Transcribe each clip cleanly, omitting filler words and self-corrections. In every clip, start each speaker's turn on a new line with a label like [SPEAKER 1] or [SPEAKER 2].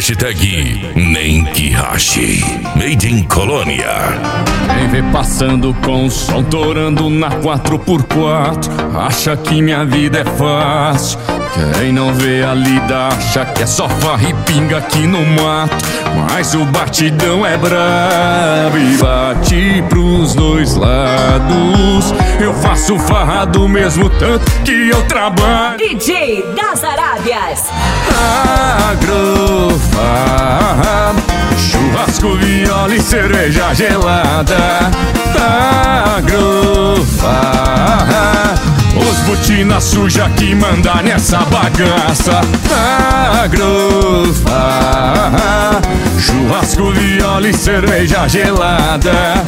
[SPEAKER 1] Hashtag nem que rache. Made in Colônia.
[SPEAKER 2] Quem vê passando com o som torando na 4x4 acha que minha vida é fácil. Quem não vê a lida acha que é só farra e pinga aqui no mato. Mas o batidão é brabo e bate pros dois lados. Eu faço farra do mesmo tanto que eu trabalho.
[SPEAKER 3] DJ das Arábias.
[SPEAKER 2] Agrofarra, churrasco, viola e cerveja gelada. Agrofarra, os botina suja que manda nessa bagaça. Agrofarra, churrasco, viola e cerveja gelada.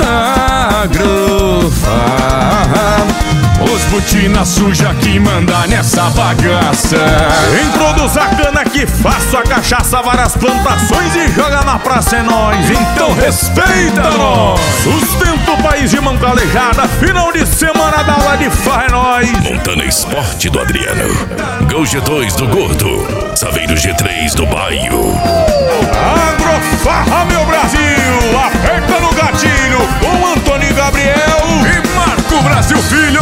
[SPEAKER 2] Agrofarra, os botina suja que manda nessa bagaça.
[SPEAKER 4] Quem produz a cana que faço a cachaça, várias plantações e joga na praça é nós. Então respeita nós. Sustenta o país de mão calejada, final de semana da aula de farra é nós.
[SPEAKER 1] Montana Esporte do Adriano, Gol G2 do Gordo, Saveiro G3 do Baio.
[SPEAKER 4] Agrofarra, meu Brasil, aperta no gatilho com Antônio Gabriel
[SPEAKER 2] e Marco Brasil Filho.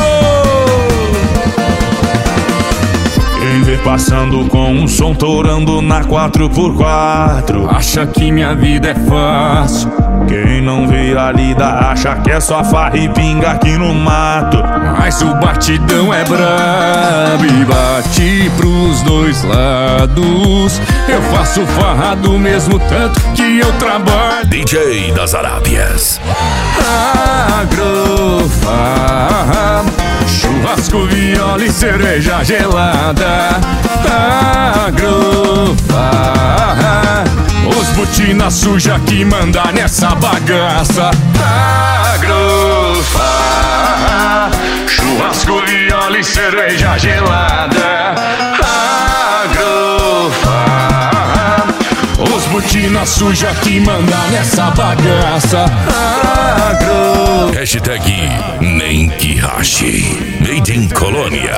[SPEAKER 4] Quem vê passando com um som torando na 4x4
[SPEAKER 2] acha que minha vida é fácil.
[SPEAKER 4] Quem não vê a lida acha que é só farra e pinga aqui no mato.
[SPEAKER 2] Mas o batidão é brabo e bate pros dois lados. Eu faço farra do mesmo tanto que eu trabalho.
[SPEAKER 1] DJ das Arábias.
[SPEAKER 2] Agrofarra, churrasco, viola e cerveja gelada. Agrofarra, os botina suja que manda nessa bagaça. Agrofarra, churrasco, viola e cerveja gelada. Agrofarra, os botina suja que manda nessa bagaça.
[SPEAKER 1] Hashtag nem que rache. Made in Colônia.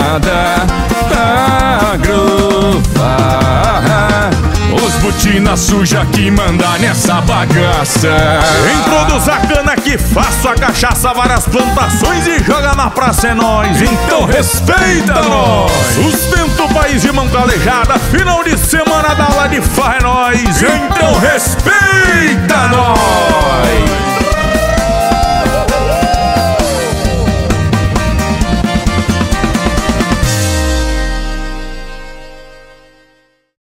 [SPEAKER 2] Agrofarra, os botina suja que manda nessa bagaça.
[SPEAKER 4] Quem produz a cana que faço a cachaça, várias plantações e joga na praça é nós. Então respeita nós. Sustenta o país de mão calejada, final de semana da aula de farra é nós. Então respeita nós.